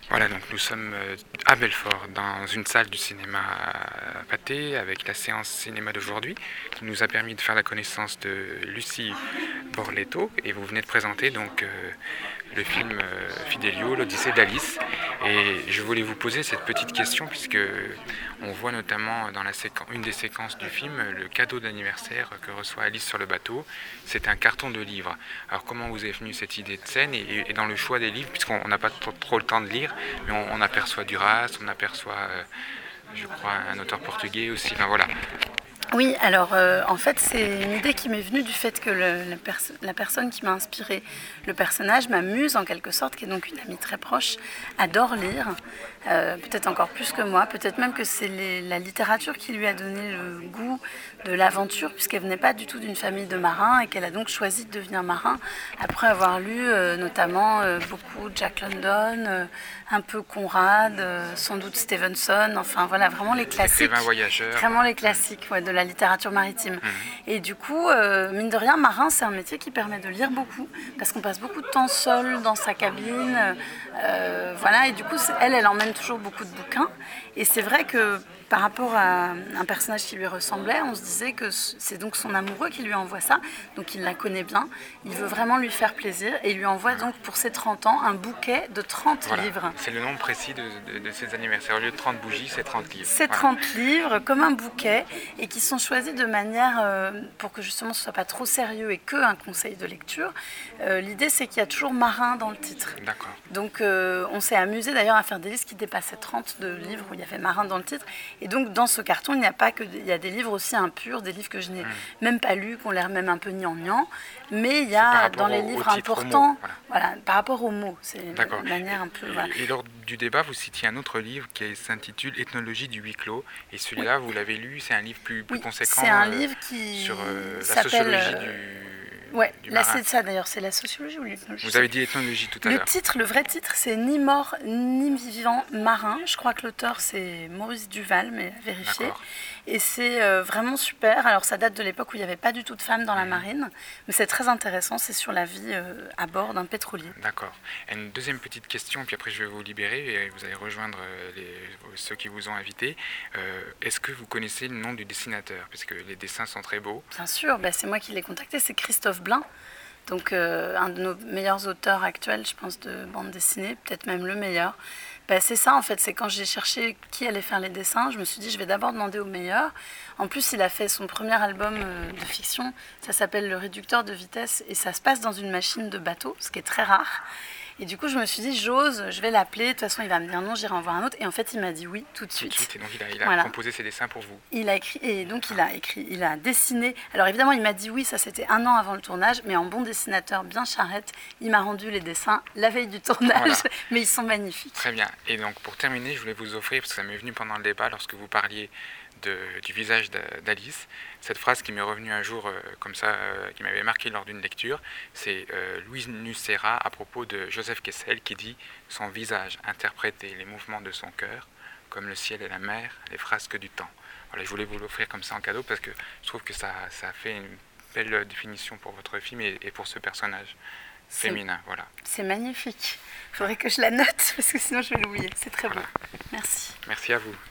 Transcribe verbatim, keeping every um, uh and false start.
Voilà, donc nous sommes euh, à Belfort, dans une salle du cinéma euh, Pathé, avec la séance cinéma d'aujourd'hui, qui nous a permis de faire la connaissance de Lucie Borletto, et vous venez de présenter donc euh, le film euh, Fidelio, l'Odyssée d'Alice. Et je voulais vous poser cette petite question, puisque on voit notamment dans la séquence, une des séquences du film le cadeau d'anniversaire que reçoit Alice sur le bateau. C'est un carton de livres. Alors comment vous est venue cette idée de scène, et, et dans le choix des livres, puisqu'on n'a pas trop, trop le temps de lire, mais on, on aperçoit Duras, on aperçoit, euh, je crois, un auteur portugais aussi. Enfin voilà. Oui, alors euh, en fait c'est une idée qui m'est venue du fait que le, la, perso- la personne qui m'a inspiré le personnage, ma muse en quelque sorte, qui est donc une amie très proche, adore lire, euh, peut-être encore plus que moi, peut-être même que c'est les- la littérature qui lui a donné le goût de l'aventure, puisqu'elle venait pas du tout d'une famille de marins et qu'elle a donc choisi de devenir marin après avoir lu euh, notamment euh, beaucoup Jack London, euh, un peu Conrad, euh, sans doute Stevenson, enfin voilà, vraiment les classiques. Écrivain voyageur. Vraiment les classiques, ouais, de la littérature maritime. Mmh. Et du coup, euh, mine de rien, marin, c'est un métier qui permet de lire beaucoup, parce qu'on passe beaucoup de temps seul dans sa cabine. Euh, voilà, et du coup, elle, elle emmène toujours beaucoup de bouquins. Et c'est vrai que par rapport à un personnage qui lui ressemblait, on se disait que c'est donc son amoureux qui lui envoie ça, donc il la connaît bien, il veut vraiment lui faire plaisir, et il lui envoie donc pour ses trente ans un bouquet de trente Voilà. livres. C'est le nombre précis de, de, de ses anniversaires. Au lieu de trente bougies, c'est trente livres. C'est voilà. trente livres, comme un bouquet, et qui sont choisis de manière, euh, pour que justement ce ne soit pas trop sérieux et que un conseil de lecture. Euh, l'idée, c'est qu'il y a toujours marin dans le titre. D'accord. Donc euh, on s'est amusé d'ailleurs à faire des listes qui dépassaient trente de livres où il y avait marin dans le titre. Et donc dans ce carton, il n'y a pas que il y a des livres aussi impurs, des livres que je n'ai mmh. même pas lus, qu'on l'air même un peu gnangnan. Mais il y a dans les livres au titre, importants, mots, voilà. Voilà, par rapport aux mots, c'est D'accord. une manière un peu. Et, voilà. et lors du débat, vous citiez un autre livre qui s'intitule Ethnologie du huis clos. Et celui-là, oui. vous l'avez lu, c'est un livre plus, plus oui, conséquent. C'est un euh, livre qui sur euh, la s'appelle. sociologie euh, du. Ouais, du là marin. c'est ça d'ailleurs, c'est la sociologie ou l'ethnologie. Vous avez dit ethnologie tout à Le l'heure. titre, le vrai titre, c'est Ni mort ni vivant marin. Je crois que l'auteur c'est Maurice Duval, mais à vérifier. D'accord. Et c'est euh, vraiment super. Alors ça date de l'époque où il n'y avait pas du tout de femmes dans la marine, mais c'est très intéressant. C'est sur la vie euh, à bord d'un pétrolier. D'accord. Et une deuxième petite question, puis après je vais vous libérer et vous allez rejoindre les, ceux qui vous ont invité. Euh, est-ce que vous connaissez le nom du dessinateur? Parce que les dessins sont très beaux. Bien sûr, bah, c'est moi qui l'ai contacté, c'est Christophe Blain. Donc euh, un de nos meilleurs auteurs actuels, je pense, de bande dessinée, peut-être même le meilleur. Ben, c'est ça en fait, c'est quand j'ai cherché qui allait faire les dessins, je me suis dit je vais d'abord demander au meilleur. En plus il a fait son premier album euh, de fiction, ça s'appelle Le Réducteur de vitesse et ça se passe dans une machine de bateau, ce qui est très rare. Et du coup je me suis dit j'ose, je vais l'appeler, de toute façon il va me dire non, j'irai en voir un autre. Et en fait il m'a dit oui tout de suite. Tout de suite, et donc il a, il a voilà. composé ses dessins pour vous. Il a écrit, et donc il a écrit, il a dessiné. Alors évidemment il m'a dit oui, ça c'était un an avant le tournage, mais en bon dessinateur bien charrette, il m'a rendu les dessins la veille du tournage, voilà. Mais ils sont magnifiques. Très bien, et donc pour terminer je voulais vous offrir, parce que ça m'est venu pendant le débat lorsque vous parliez de, du visage d'Alice, cette phrase qui m'est revenue un jour euh, comme ça, euh, qui m'avait marqué lors d'une lecture, c'est euh, Louise Nucera à propos de Joseph Kessel qui dit « Son visage interprétait les mouvements de son cœur, comme le ciel et la mer, les frasques du temps ». Voilà, je voulais vous l'offrir comme ça en cadeau parce que je trouve que ça, ça fait une belle définition pour votre film et, et pour ce personnage féminin. Voilà. C'est magnifique. Il faudrait que je la note parce que sinon je vais l'oublier. C'est très voilà. beau. Merci. Merci à vous.